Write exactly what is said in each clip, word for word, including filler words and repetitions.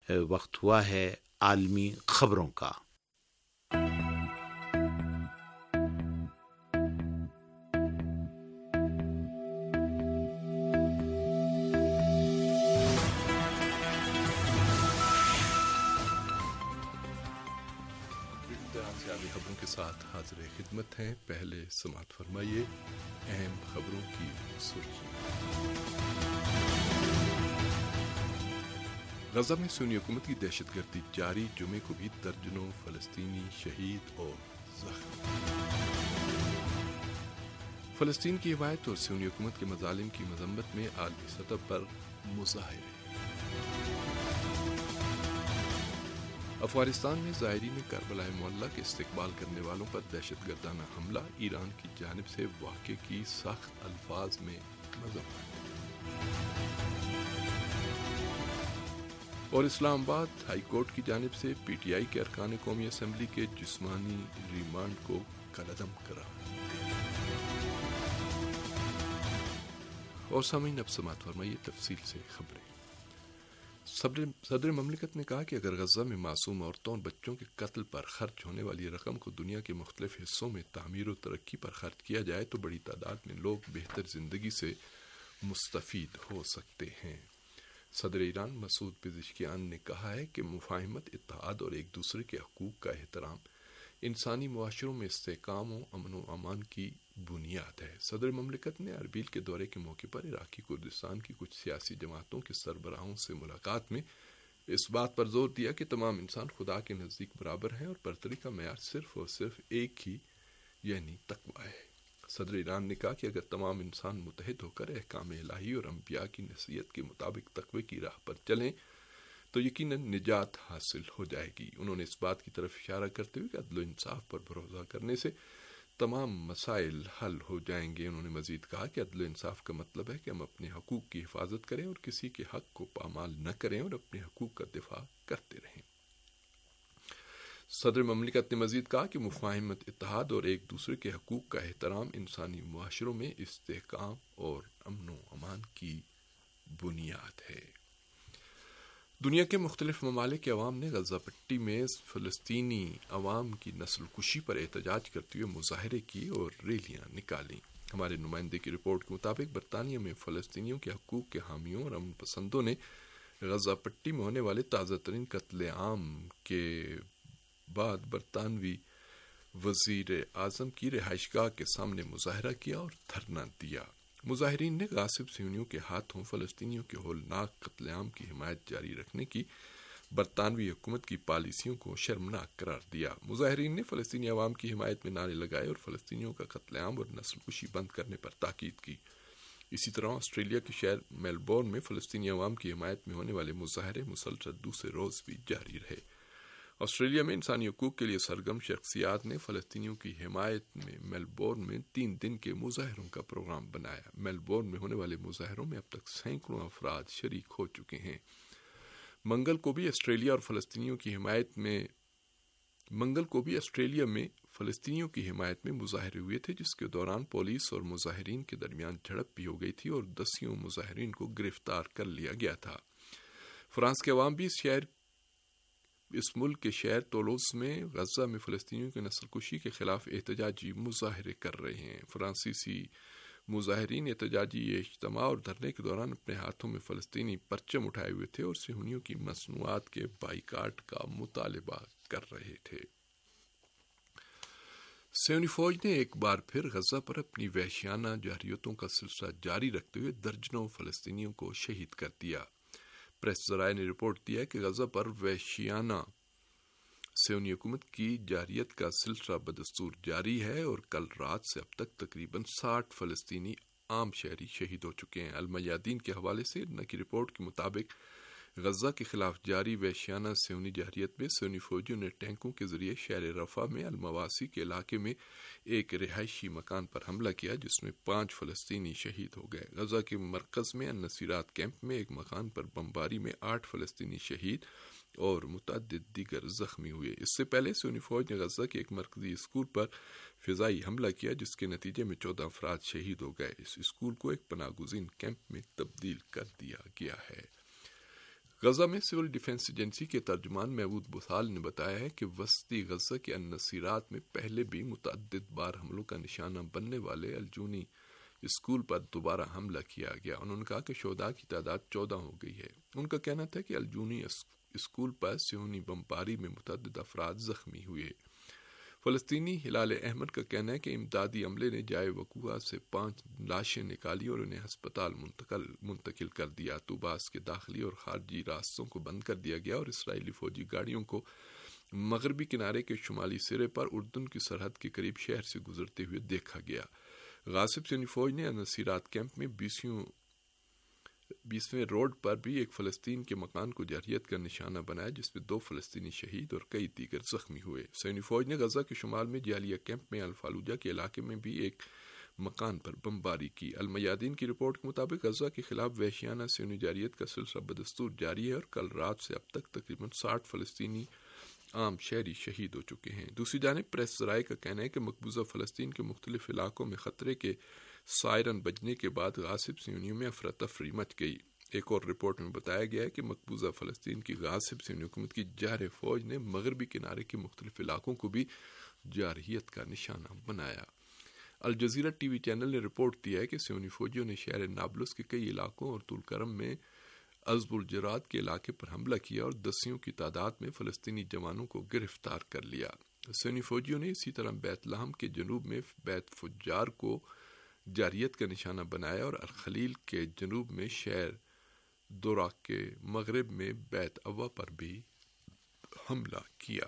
وقت ہوا ہے عالمی خبروں کا۔ خبروں کے ساتھ حاضر خدمت ہیں۔ پہلے سماعت فرمائیے اہم خبروں کی سرخی۔ غزہ میں سنی حکومت کی دہشت گردی جاری، جمعے کو بھی درجنوں فلسطینی شہید اور زخمی۔ فلسطین کی حمایت اور سنی حکومت کے مظالم کی مذمت میں عالمی سطح پر مظاہرے۔ افغانستان میں زائرین کربلا معلی کے استقبال کرنے والوں پر دہشت گردانہ حملہ، ایران کی جانب سے واقعے کی سخت الفاظ میں مذمت۔ اور اسلام آباد ہائی کورٹ کی جانب سے پی ٹی آئی کے ارکان قومی اسمبلی کے جسمانی ریمانڈ کو کالعدم قرار۔ اور سامعین اب سماعت فرمائیے تفصیل سے خبریں۔ صدر مملکت نے کہا کہ اگر غزہ میں معصوم عورتوں اور بچوں کے قتل پر خرچ ہونے والی رقم کو دنیا کے مختلف حصوں میں تعمیر و ترقی پر خرچ کیا جائے تو بڑی تعداد میں لوگ بہتر زندگی سے مستفید ہو سکتے ہیں۔ صدر ایران مسعود پزشکیان نے کہا ہے کہ مفاہمت، اتحاد اور ایک دوسرے کے حقوق کا احترام انسانی معاشروں میں استحکام و امن و امان کی بنیاد ہے۔ صدر مملکت نے اربیل کے دورے کے موقع پر عراقی کردستان کی کچھ سیاسی جماعتوں کے سربراہوں سے ملاقات میں اس بات پر زور دیا کہ تمام انسان خدا کے نزدیک برابر ہیں اور برتری کا معیار صرف اور صرف ایک ہی یعنی تقوی ہے۔ صدر ایران نے کہا کہ اگر تمام انسان متحد ہو کر احکام الہی اور انبیاء کی نصیحت کے مطابق تقوی کی راہ پر چلیں تو یقیناً نجات حاصل ہو جائے گی۔ انہوں نے اس بات کی طرف اشارہ کرتے ہوئے کہ عدل و انصاف پر بھروسہ کرنے سے تمام مسائل حل ہو جائیں گے۔ انہوں نے مزید کہا کہ عدل و انصاف کا مطلب ہے کہ ہم اپنے حقوق کی حفاظت کریں اور کسی کے حق کو پامال نہ کریں اور اپنے حقوق کا دفاع کرتے رہیں۔ صدر مملکت نے مزید کہا کہ مفاہمت، اتحاد اور ایک دوسرے کے حقوق کا احترام انسانی معاشروں میں استحکام اور امن و امان کی بنیاد ہے۔ دنیا کے مختلف ممالک کے عوام نے غزہ پٹی میں فلسطینی عوام کی نسل کشی پر احتجاج کرتے ہوئے مظاہرے کی اور ریلیاں نکالیں۔ ہمارے نمائندے کی رپورٹ کے مطابق برطانیہ میں فلسطینیوں کے حقوق کے حامیوں اور امن پسندوں نے غزہ پٹی میں ہونے والے تازہ ترین قتل عام کے بعد برطانوی وزیر اعظم کی رہائش گاہ کے سامنے مظاہرہ کیا اور دھرنا دیا۔ مظاہرین نے غاصب صہیونیوں کے ہاتھوں فلسطینیوں کے ہولناک قتل عام کی حمایت جاری رکھنے کی برطانوی حکومت کی پالیسیوں کو شرمناک قرار دیا۔ مظاہرین نے فلسطینی عوام کی حمایت میں نعرے لگائے اور فلسطینیوں کا قتل عام اور نسل کشی بند کرنے پر تاکید کی۔ اسی طرح آسٹریلیا کے شہر میلبورن میں فلسطینی عوام کی حمایت میں ہونے والے مظاہرے مسلسل دوسرے روز بھی جاری رہے۔ آسٹریلیا میں انسانی حقوق کے لیے سرگرم شخصیات نے فلسطینیوں کی حمایت میں میلبورن میں تین دن کے مظاہروں کا پروگرام بنایا۔ میلبورن میں ہونے والے مظاہروں میں اب تک سینکڑوں افراد شریک ہو چکے ہیں۔ منگل کو بھی آسٹریلیا اور فلسطینیوں کی حمایت میں منگل کو بھی آسٹریلیا میں فلسطینیوں کی حمایت میں مظاہرے ہوئے تھے، جس کے دوران پولیس اور مظاہرین کے درمیان جھڑپ بھی ہو گئی تھی اور دسیوں مظاہرین کو گرفتار کر لیا گیا تھا۔ فرانس کے عوام بھی اس شہر اس ملک کے شہر تولوز میں غزہ میں فلسطینیوں کی نسل کشی کے خلاف احتجاجی مظاہرے کر رہے ہیں۔ فرانسیسی مظاہرین احتجاجی اجتماع اور دھرنے کے دوران اپنے ہاتھوں میں فلسطینی پرچم اٹھائے ہوئے تھے اور صہیونیوں کی مصنوعات کے بائیکاٹ کا مطالبہ کر رہے تھے۔ صہیونی فوج نے ایک بار پھر غزہ پر اپنی وحشیانہ جارحیتوں کا سلسلہ جاری رکھتے ہوئے درجنوں فلسطینیوں کو شہید کر دیا۔ پریس ذرائع نے رپورٹ دیا کہ غزہ پر وحشیانہ صہیونی حکومت کی جارحیت کا سلسلہ بدستور جاری ہے اور کل رات سے اب تک تقریباً ساٹھ فلسطینی عام شہری شہید ہو چکے ہیں۔ المیادین کے حوالے سے ان کی رپورٹ کے مطابق غزہ کے خلاف جاری وحشیانہ صہیونی جارحیت میں صہیونی فوجیوں نے ٹینکوں کے ذریعے شہر رفح میں المواسی کے علاقے میں ایک رہائشی مکان پر حملہ کیا، جس میں پانچ فلسطینی شہید ہو گئے۔ غزہ کے مرکز میں النصیرات کیمپ میں ایک مکان پر بمباری میں آٹھ فلسطینی شہید اور متعدد دیگر زخمی ہوئے۔ اس سے پہلے صہیونی فوج نے غزہ کے ایک مرکزی اسکول پر فضائی حملہ کیا، جس کے نتیجے میں چودہ افراد شہید ہو گئے۔ اس اسکول کو ایک پناہ گزین کیمپ میں تبدیل کر دیا گیا ہے۔ غزہ میں سول ڈیفنس ایجنسی کے ترجمان محمود بسال نے بتایا ہے کہ وسطی غزہ کے النصیرات میں پہلے بھی متعدد بار حملوں کا نشانہ بننے والے الجونی اسکول پر دوبارہ حملہ کیا گیا. انہوں نے کہا کہ شہداء کی تعداد چودہ ہو گئی ہے. ان کا کہنا تھا کہ الجونی اسکول پر صہیونی بمباری میں متعدد افراد زخمی ہوئے. فلسطینی ہلال احمد کا کہنا ہے کہ امدادی عملے نے جائے وقوع سے پانچ لاشیں نکالی اور انہیں ہسپتال منتقل منتقل کر دیا. طوباس کے داخلی اور خارجی راستوں کو بند کر دیا گیا اور اسرائیلی فوجی گاڑیوں کو مغربی کنارے کے شمالی سرے پر اردن کی سرحد کے قریب شہر سے گزرتے ہوئے دیکھا گیا. غاصب صہیونی فوج نے النصیرات کیمپ میں بیسیوں بیسویں روڈ پر بھی ایک فلسطین کے مکان کو جرحیت کا نشانہ بنایا جس میں دو فلسطینی شہید اور کئی دیگر زخمی ہوئے. صہیونی فوج نے غزہ کے شمال میں جالیہ کیمپ میں الفالوجہ کے علاقے میں بھی ایک مکان پر بمباری کی. المیادین کی رپورٹ کے مطابق غزہ کے خلاف وحشیانہ صہیونی جارحیت کا سلسلہ بدستور جاری ہے اور کل رات سے اب تک تقریباً ساٹھ فلسطینی عام شہری شہید ہو چکے ہیں. دوسری جانب پریس ذرائع کا کہنا ہے کہ مقبوضہ فلسطین کے مختلف علاقوں میں خطرے کے سائرن بجنے کے بعد غاصب صہیونیوں میں افراتفری مچ گئی. ایک اور رپورٹ میں بتایا گیا ہے کہ مقبوضہ فلسطین کی غاصب صہیونی حکومت کی جارح فوج نے مغربی کنارے کے مختلف علاقوں کو بھی جارحیت کا نشانہ بنایا. الجزیرہ ٹی وی چینل نے رپورٹ دیا ہے کہ صہیونی فوجیوں نے شہر نابلس کے کئی علاقوں اور طول کرم میں عزب الجراد کے علاقے پر حملہ کیا اور دسیوں کی تعداد میں فلسطینی جوانوں کو گرفتار کر لیا. صہیونی فوجیوں نے اسی طرح بیت لحم کے جنوب میں بیت فجار کو جارحیت کا نشانہ بنایا اور الخلیل کے جنوب میں شہر دوراق کے مغرب میں بیت اوا پر بھی حملہ کیا.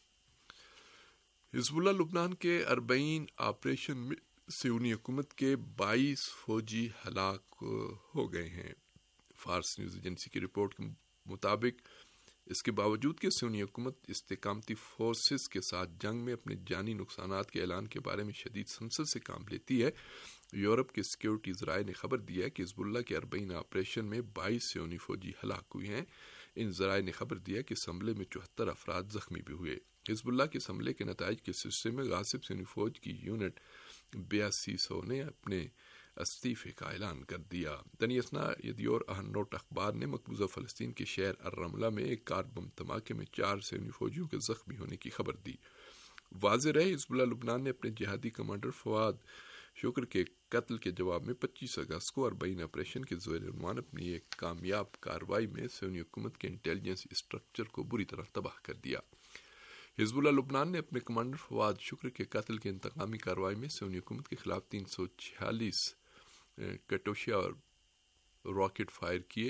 حزب اللہ لبنان کے اربعین آپریشن میں صہیونی حکومت کے بائیس فوجی ہلاک ہو گئے ہیں. فارس نیوز ایجنسی کی رپورٹ کے مطابق اس کے باوجود کہ صہیونی حکومت استحکامتی فورسز کے ساتھ جنگ میں اپنے جانی نقصانات کے اعلان کے بارے میں شدید سنسر سے کام لیتی ہے، یورپ کے سیکیورٹی ذرائع نے خبر دیا ہے کہ حزب اللہ کے اربعین آپریشن میں بائیس صہیونی فوجی ہلاک ہوئے ہیں. ان ذرائع نے خبر دیا کہ اس حملے میں چوہتر افراد زخمی بھی ہوئے. حزب اللہ کے اس حملے کے نتائج کے سلسلے میں غاصب صہیونی فوج کی یونٹ بیاسی سو نے اپنے استعفے کا اعلان کر دیا. دنیسنا یدیور اہنوٹ اخبار نے مقبوضہ فلسطین کے شہر الرملہ میں ایک کار بم دھماکے میں چار صہیونی فوجیوں کے زخمی ہونے کی خبر دی. واضح رہے حزب اللہ لبنان نے اپنے جہادی کمانڈر فواد شکر کے قتل کے جواب میں پچیس اگست کو اربعین آپریشن کے زیر عنوان اپنی ایک کامیاب کارروائی میں صہیونی حکومت کے انٹیلیجنس اسٹرکچر کو بری طرح تباہ کر دیا. حزب اللہ لبنان نے اپنے کمانڈر فواد شکر کے قتل کے انتقامی کارروائی میں صہیونی حکومت کے خلاف تین سو چھیالیس کٹوشیا اور راکٹ فائر کیے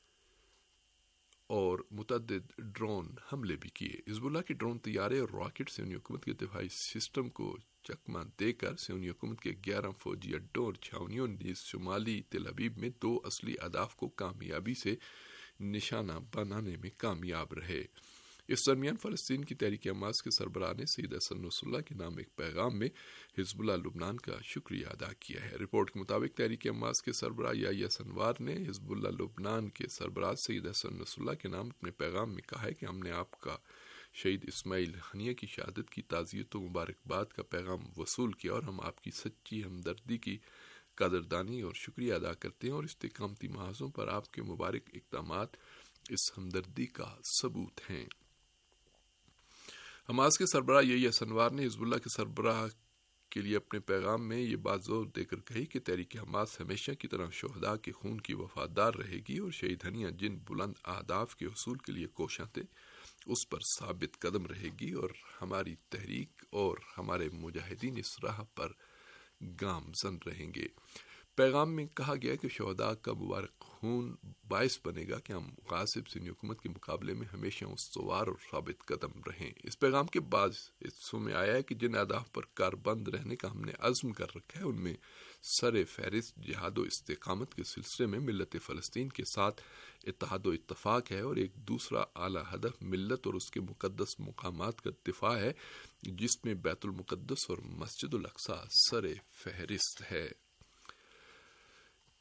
اور متعدد ڈرون حملے بھی کیے. حزب اللہ کے ڈرون طیارے اور راکٹ صہیونی حکومت کے دفاعی سسٹم کو چکمہ دے کر صہیونی حکومت کے گیارہ فوجی اڈوں اور چھاونیوں نے شمالی تل ابیب میں دو اصلی اہداف کو کامیابی سے نشانہ بنانے میں کامیاب رہے. اس درمیان فلسطین کی تحریک حماس کے سربراہ نے سید حسن نصر اللہ کے نام ایک پیغام میں حزب اللہ لبنان کا شکریہ ادا کیا ہے. رپورٹ کے مطابق تحریک حماس کے سربراہ یحییٰ سنوار نے حزب اللہ لبنان کے سربراہ سید حسن نصر اللہ کے نام اپنے پیغام میں کہا ہے کہ ہم نے آپ کا شہید اسماعیل ہنیہ کی شہادت کی تعزیت و مبارکباد کا پیغام وصول کیا اور ہم آپ کی سچی ہمدردی کی قدردانی اور شکریہ ادا کرتے ہیں اور استحکامتی محاذوں پر آپ کے مبارک اقدامات اس ہمدردی کا ثبوت ہیں. حماس کے سربراہ یحییٰ سنوار نے حزب اللہ کے سربراہ کے لیے اپنے پیغام میں یہ بات زور دے کر کہی کہ تحریک حماس ہمیشہ کی طرح شہداء کے خون کی وفادار رہے گی اور شہید ہنیہ جن بلند اہداف کے حصول کے لیے کوشاں تھے اس پر ثابت قدم رہے گی اور ہماری تحریک اور ہمارے مجاہدین اس راہ پر گامزن رہیں گے. پیغام میں کہا گیا کہ شہداء کا مبارک خون باعث بنے گا کہ ہم غاصب صہیونی حکومت کے مقابلے میں ہمیشہ استوار اور ثابت قدم رہیں. اس پیغام کے بعد حصوں میں آیا ہے کہ جن اہداف پر کاربند رہنے کا ہم نے عزم کر رکھا ہے ان میں سر فہرست جہاد و استقامت کے سلسلے میں ملت فلسطین کے ساتھ اتحاد و اتفاق ہے اور ایک دوسرا اعلیٰ ہدف ملت اور اس کے مقدس مقامات کا دفاع ہے جس میں بیت المقدس اور مسجد الاقصی سر فہرست ہے.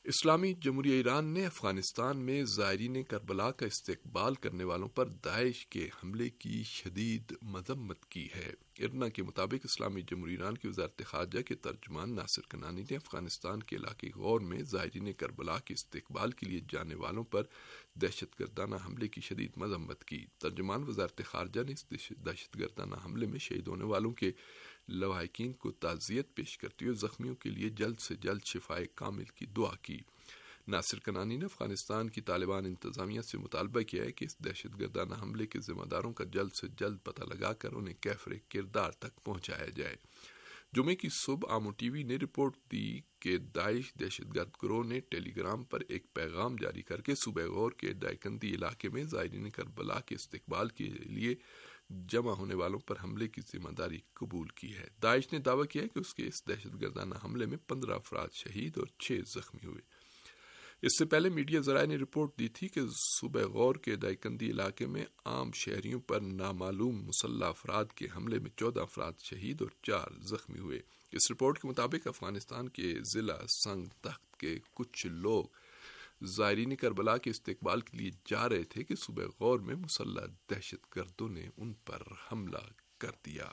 اسلامی جمہوریہ ایران نے افغانستان میں زائرین کربلا کا استقبال کرنے والوں پر داعش کے حملے کی شدید مذمت کی ہے۔ ارنا کے مطابق اسلامی جمہوریہ ایران کی وزارت خارجہ کے ترجمان ناصر کنانی نے افغانستان کے علاقے غور میں زائرین کربلا کے استقبال کے لیے جانے والوں پر دہشت گردانہ حملے کی شدید مذمت کی۔ ترجمان وزارت خارجہ نے اس دہشت گردانہ حملے میں شہید ہونے والوں کے لواحقین کو تعزیت پیش کرتے ہوئے زخمیوں کے لیے جلد سے جلد شفائے کامل کی دعا کی۔ ناصر کنانی نے افغانستان کی طالبان انتظامیہ سے مطالبہ کیا ہے کہ اس دہشت گردانہ حملے کے ذمہ داروں کا جلد سے جلد پتہ لگا کر انہیں کیفر کردار تک پہنچایا جائے۔ جمعے کی صبح آمو ٹی وی نے رپورٹ دی کہ داعش دہشت گرد گروہ نے ٹیلی گرام پر ایک پیغام جاری کر کے صوبہ غور کے ڈائکنڈی علاقے میں زائرین کربلا کے استقبال کے لیے جمع ہونے والوں پر حملے کی ذمہ داری قبول کی ہے۔ داعش نے دعویٰ کیا ہے کہ اس کے اس دہشت گردانہ حملے میں پندرہ افراد شہید اور چھ زخمی ہوئے۔ اس سے پہلے میڈیا ذرائع نے رپورٹ دی تھی کہ صوبہ غور کے دائکنڈی علاقے میں عام شہریوں پر نامعلوم مسلح افراد کے حملے میں چودہ افراد شہید اور چار زخمی ہوئے۔ اس رپورٹ کے مطابق افغانستان کے ضلع سنگ تخت کے کچھ لوگ زائرین کربلا کے استقبال کے لیے جا رہے تھے کہ صوبہ غور میں مسلح دہشت گردوں نے ان پر حملہ کر دیا۔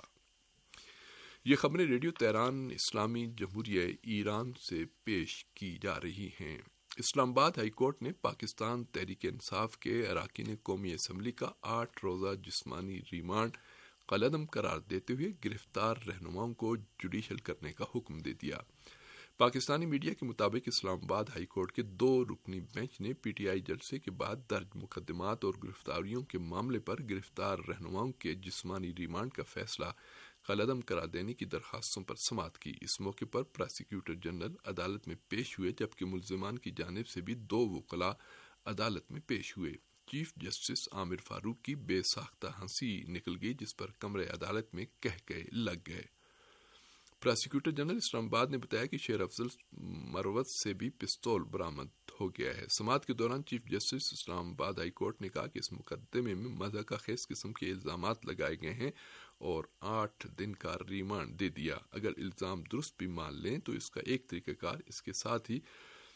یہ خبریں ریڈیو تہران اسلامی جمہوریہ ایران سے پیش کی جا رہی ہیں۔ اسلام آباد ہائی کورٹ نے پاکستان تحریک انصاف کے اراکین قومی اسمبلی کا آٹھ روزہ جسمانی ریمانڈ کالعدم قرار دیتے ہوئے گرفتار رہنماؤں کو جوڈیشل کرنے کا حکم دے دیا۔ پاکستانی میڈیا کے مطابق اسلام آباد ہائی کورٹ کے دو رکنی بینچ نے پی ٹی آئی جلسے کے بعد درج مقدمات اور گرفتاریوں کے معاملے پر گرفتار رہنماؤں کے جسمانی ریمانڈ کا فیصلہ کالعدم قرار دینے کی درخواستوں پر سماعت کی۔ اس موقع پر پراسیکیوٹر جنرل عدالت میں پیش ہوئے جبکہ ملزمان کی جانب سے بھی دو وکلاء عدالت میں پیش ہوئے۔ چیف جسٹس عامر فاروق کی بے ساختہ ہنسی نکل گئی جس پر کمرے عدالت میں کہکہے لگ گئے۔ پراسیکیوٹر جنرل اسلام آباد نے بتایا کہ شیر افضل مروت سے بھی پستول برآمد ہو گیا ہے۔ سماعت کے دوران چیف جسٹس اسلام آباد ہائی کورٹ نے کہا کہ اس مقدمے میں مضحکہ خیز قسم کے الزامات لگائے گئے ہیں اور آٹھ دن کا ریمانڈ دے دیا۔ اگر الزام درست بھی مان لیں تو اس کا ایک طریقہ کار اس کے ساتھ ہی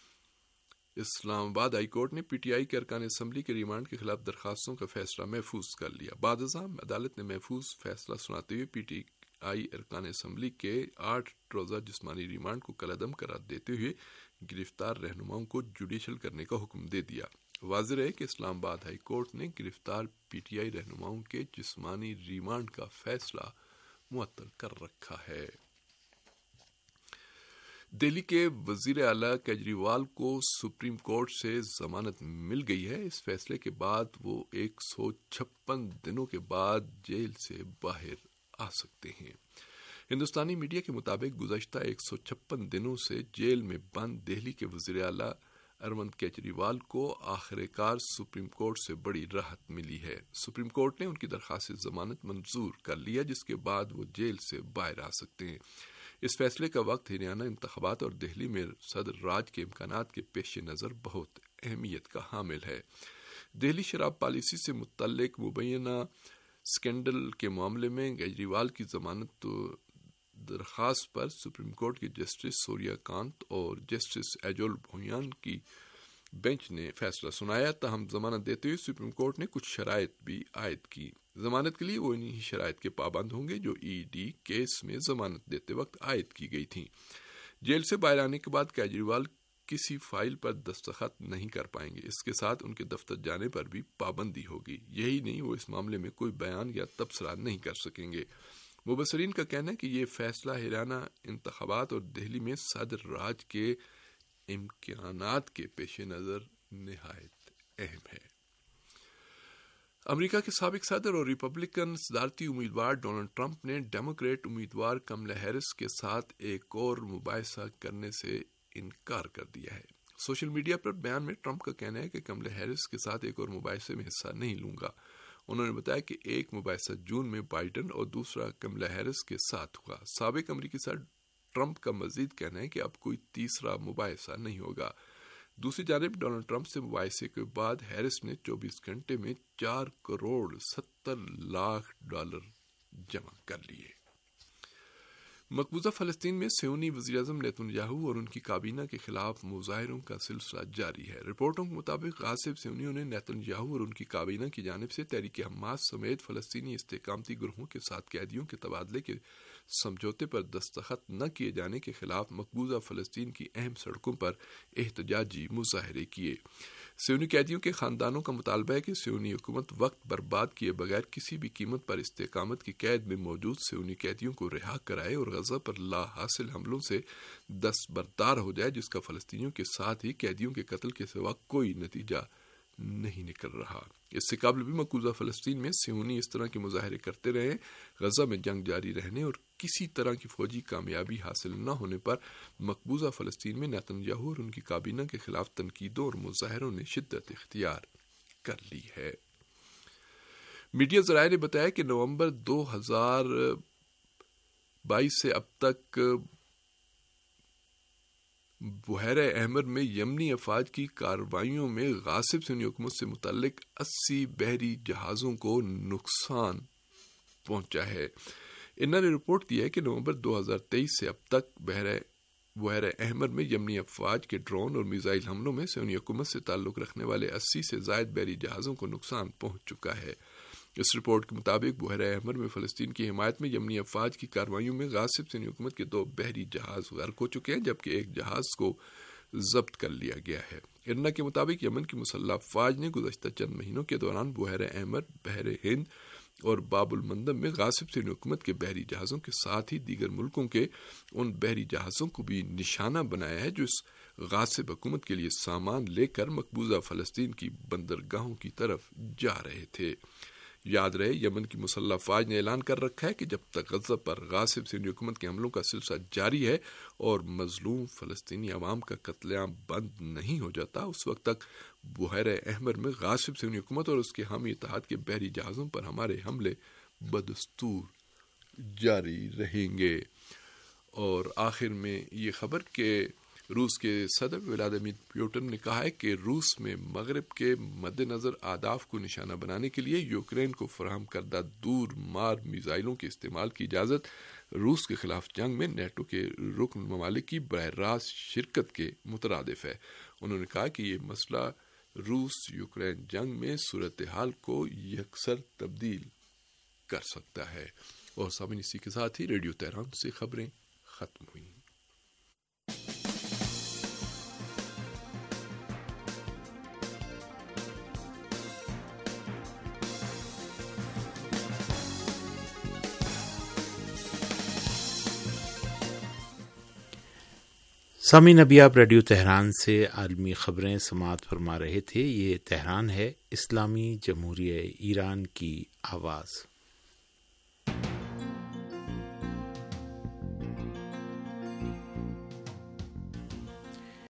اسلام آباد ہائی کورٹ نے پی ٹی آئی کے ارکان اسمبلی کے ریمانڈ کے خلاف درخواستوں کا فیصلہ محفوظ کر لیا۔ بعد ازاں عدالت نے محفوظ فیصلہ سناتے ہوئے پی ٹی آئی ارکان اسمبلی کے آٹھ روزہ جسمانی ریمانڈ کو کالعدم قرار دیتے ہوئے گرفتار رہنماؤں کو جوڈیشل کرنے کا حکم دے دیا۔ واضح ہے کہ اسلام آباد ہائی کورٹ نے گرفتار پی ٹی آئی رہنماؤں کے جسمانی ریمانڈ کا فیصلہ معطل کر رکھا ہے۔ دہلی کے وزیر اعلیٰ کیجریوال کو سپریم کورٹ سے ضمانت مل گئی ہے۔ اس فیصلے کے بعد وہ ایک سو چھپن دنوں کے بعد جیل سے باہر آ سکتے ہیں۔ ہندوستانی میڈیا کے مطابق گزشتہ ایک سو چھپن دنوں سے جیل میں بند دہلی کے وزیر اعلیٰ اروند کیجریوال کو آخر کار سپریم کورٹ سے بڑی راحت ملی ہے۔ سپریم کورٹ نے ان کی درخواست ضمانت منظور کر لیا جس کے بعد وہ جیل سے باہر آ سکتے ہیں۔ اس فیصلے کا وقت ہریانہ انتخابات اور دہلی میں صدر راج کے امکانات کے پیش نظر بہت اہمیت کا حامل ہے۔ دہلی شراب پالیسی سے متعلق مبینہ سکینڈل کے معاملے میں کیجریوال کی ضمانت درخواست پر سپریم کورٹ کے جسٹس سوریا کانت اور جسٹس ایجول بھویان کی بینچ نے فیصلہ سنایا، تاہم ضمانت دیتے ہوئے سپریم کورٹ نے کچھ شرائط بھی عائد کی۔ ضمانت کے لیے وہ انہی شرائط کے پابند ہوں گے جو ای ڈی کیس میں ضمانت دیتے وقت عائد کی گئی تھیں۔ جیل سے باہر آنے کے بعد کیجریوال کسی فائل پر دستخط نہیں کر پائیں گے، اس کے ساتھ ان کے دفتر جانے پر بھی پابندی ہوگی۔ یہی نہیں، وہ اس معاملے میں کوئی بیان یا تبصرہ نہیں کر سکیں گے۔ مبصرین کا کہنا ہے کہ یہ فیصلہ ہریانہ انتخابات اور دہلی میں صدر راج کے امکانات کے پیش نظر نہایت اہم ہے۔ امریکہ کے سابق صدر اور ریپبلکن صدارتی امیدوار ڈونلڈ ٹرمپ نے ڈیموکریٹ امیدوار کملا ہیرس کے ساتھ ایک اور مباحثہ کرنے سے انکار کر دیا ہے۔ سوشل میڈیا پر بیان میں ٹرمپ کا کہنا ہے کہ کملا ہیرس کے ساتھ ایک اور مباحثے میں حصہ نہیں لوں گا۔ انہوں نے بتایا کہ ایک مباحثہ جون میں بائیڈن اور دوسرا کملا ہیرس کے ساتھ ہوا۔ سابق امریکی صدر ٹرمپ کا مزید کہنا ہے کہ اب کوئی تیسرا مباحثہ نہیں ہوگا۔ دوسری جانب ڈونلڈ ٹرمپ سے مباحثے کے بعد ہیرس نے چوبیس گھنٹے میں چار کروڑ ستر لاکھ ڈالر جمع کر لیے۔ مقبوضہ فلسطین میں صہیونی وزیراعظم نیتن یاہو اور ان کی کابینہ کے خلاف مظاہروں کا سلسلہ جاری ہے۔ رپورٹوں کے مطابق غاصب صہیونیوں نے نیتن یاہو اور ان کی کابینہ کی جانب سے تحریک حماس سمیت فلسطینی استحکامتی گروہوں کے ساتھ قیدیوں کے تبادلے کے سمجھوتے پر دستخط نہ کیے جانے کے خلاف مقبوضہ فلسطین کی اہم سڑکوں پر احتجاجی مظاہرے کیے۔ صہیونی قیدیوں کے خاندانوں کا مطالبہ ہے کہ صہیونی حکومت وقت برباد کیے بغیر کسی بھی قیمت پر استحکامت کی قید میں موجود صہیونی قیدیوں کو رہا کرائے اور غزہ پر لا حاصل حملوں سے دستبردار ہو جائے، جس کا فلسطینیوں کے ساتھ ہی قیدیوں کے قتل کے سوا کوئی نتیجہ نہیں نکل رہا۔ اس سے قبل بھی مقبوضہ فلسطین میں صہیونی اس طرح کے مظاہرے کرتے رہے۔ غزہ میں جنگ جاری رہنے اور کسی طرح کی فوجی کامیابی حاصل نہ ہونے پر مقبوضہ فلسطین میں نیتن یاہو اور ان کی کابینہ کے خلاف تنقیدوں اور مظاہروں نے شدت اختیار کر لی ہے۔ میڈیا ذرائع نے بتایا کہ نومبر دو ہزار بائیس سے اب تک بحیرہ احمر میں یمنی افواج کی کارروائیوں میں غاصب صہیونی حکومت سے متعلق اسی بحری جہازوں کو نقصان پہنچا ہے۔ انہوں نے رپورٹ دیا ہے کہ نومبر دو ہزار تیئیس سے اب تک بحیرہ بحیرہ احمر میں یمنی افواج کے ڈرون اور میزائل حملوں میں صہیونی حکومت سے تعلق رکھنے والے اسی سے زائد بحری جہازوں کو نقصان پہنچ چکا ہے۔ اس رپورٹ کے مطابق بحیرہ احمر میں فلسطین کی حمایت میں یمنی افواج کی کارروائیوں میں غاصب صہیونی حکومت کے دو بحری جہاز غرق ہو چکے ہیں، جبکہ ایک جہاز کو ضبط کر لیا گیا ہے۔ ارنا کے مطابق یمن کی مسلح افواج نے گزشتہ چند مہینوں کے دوران بحیرہ احمر، بحر ہند اور باب المندب میں غاصب صہیونی حکومت کے بحری جہازوں کے ساتھ ہی دیگر ملکوں کے ان بحری جہازوں کو بھی نشانہ بنایا ہے جو اس غاصب حکومت کے لیے سامان لے کر مقبوضہ فلسطین کی بندرگاہوں کی طرف جا رہے تھے۔ یاد رہے، یمن کی مسلح افواج نے اعلان کر رکھا ہے کہ جب تک غزہ پر غاصب صہیونی حکومت کے حملوں کا سلسلہ جاری ہے اور مظلوم فلسطینی عوام کا قتل عام بند نہیں ہو جاتا، اس وقت تک بحیرہ احمر میں غاصب صہیونی حکومت اور اس کے حامی اتحاد کے بحری جہازوں پر ہمارے حملے بدستور جاری رہیں گے۔ اور آخر میں یہ خبر کہ روس کے صدر ولادیمیر پوٹن نے کہا ہے کہ روس میں مغرب کے مد نظر اہداف کو نشانہ بنانے کے لیے یوکرین کو فراہم کردہ دور مار میزائلوں کے استعمال کی اجازت روس کے خلاف جنگ میں نیٹو کے رکن ممالک کی براہ راست شرکت کے مترادف ہے۔ انہوں نے کہا کہ یہ مسئلہ روس یوکرین جنگ میں صورتحال کو یکسر تبدیل کر سکتا ہے۔ اور سامعین، اسی کے ساتھ ہی ریڈیو تہران سے خبریں ختم ہوئیں۔ سامعین، ابھی آپ ریڈیو تہران سے عالمی خبریں سماعت فرما رہے تھے۔ یہ تہران ہے، اسلامی جمہوریہ ایران کی آواز۔